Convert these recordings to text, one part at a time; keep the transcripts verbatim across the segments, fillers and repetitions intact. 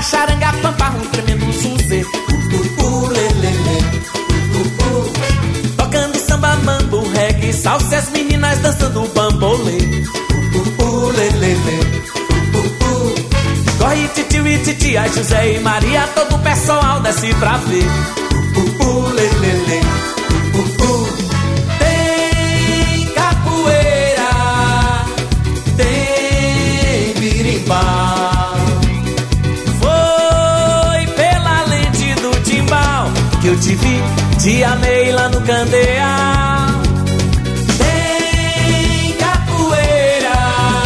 charanga, fanfarra, um tremendo zunzê. Uh, uh, uh, lê, lê, lê. Uh, uh, uh. Tocando samba, mambo, reggae, salsa, as meninas dançando bambolê. Uh, uh, uh, lê, lê, lê. Uh, uh, uh. Corre titio e titia, José e Maria, todo o pessoal desce pra ver. Uh, uh, uh, lê, lê, lê. Uh, uh, uh. Tem capoeira, tem birimbau. Foi pela lente do timbal que eu te vi, te amei lá no Candeal. Tem capoeira,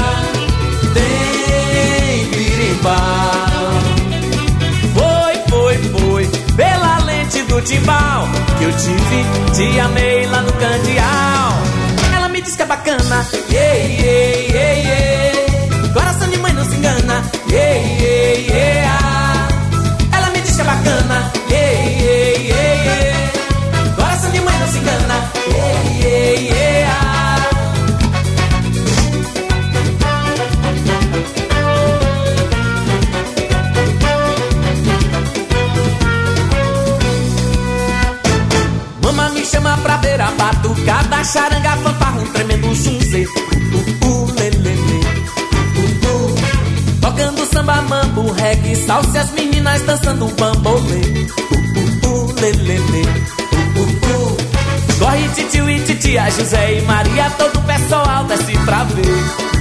tem birimbau. Foi, foi, foi pela lente do timbal que eu te vi, te amei lá no Candeal. Ela me diz que é bacana, yeah, yeah, yeah, yeah. Coração de mãe não se engana, yeah, yeah, yeah. Ela me diz que é bacana, yeah, yeah, yeah, yeah. Coração de mãe não se engana, yeah, yeah, yeah. Mamãe me chama pra ver a batucada, charanga, fanfarra, um tremendo zunzê. Uh, uh, uh, lê, lê, lê. Uh, uh. Tocando samba, mambo, reggae, salsa, as meninas dançando bambolê. Uh, uh, uh, lê, lê, lê. Uh, uh, uh. Corre titio e titia, José e Maria, todo o pessoal desce pra ver.